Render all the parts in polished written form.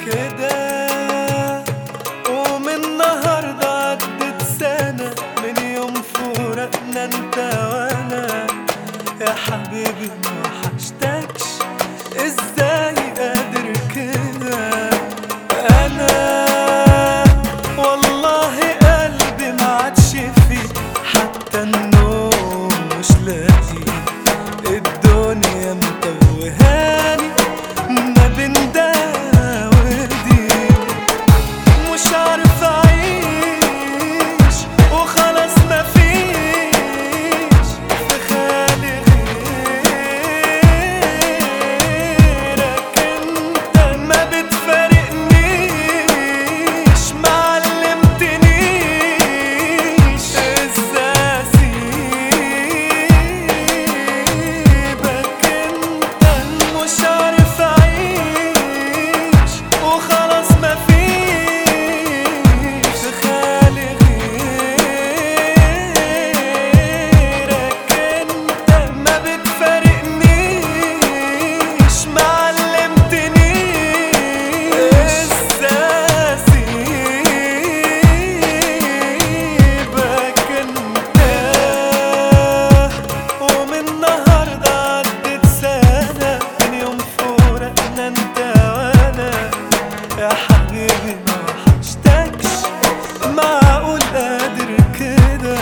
كده. ومن النهاردة عدت سنة من يوم فراقنا انت وانا. يا حبيبي ما وحشتكش، ازاي قادر كده؟ انا والله قلبي ما عادش فيه حتى النوم مش لاقي. الدنيا متوهاني ما بين ده ودي، مش عارف اعيش وخلاص ما فيش في خيالي غيرك انت. ما بتفارقنيش ما علمتنيش ازاي اسيبك انت. مش عارف اعيش وخلاص ما فيش في خيالي غيرك انت. ما بتفارقنيش ما علمتنيش ازاي اسيبك انت. ومن النهارده عدت سنة من يوم فراقنا انت وانا. يا حبيبي ما وحشتكش، معقول قادر كده؟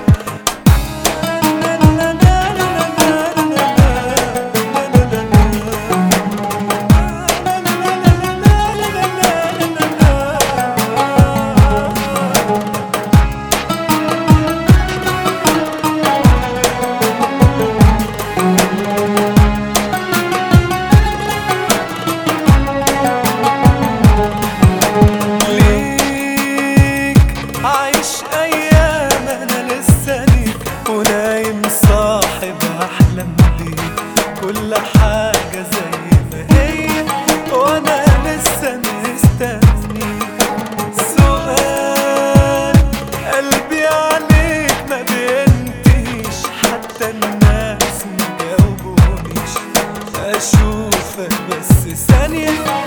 عايش ايام انا لسه ليك، ونايم صاحب احلم بيك. كل حاجة زي ما هي وانا لسه مستنيك. سؤال قلبي عليك ما بينتهيش، حتى الناس ما جاوبونيش. اشوفك بس ثانية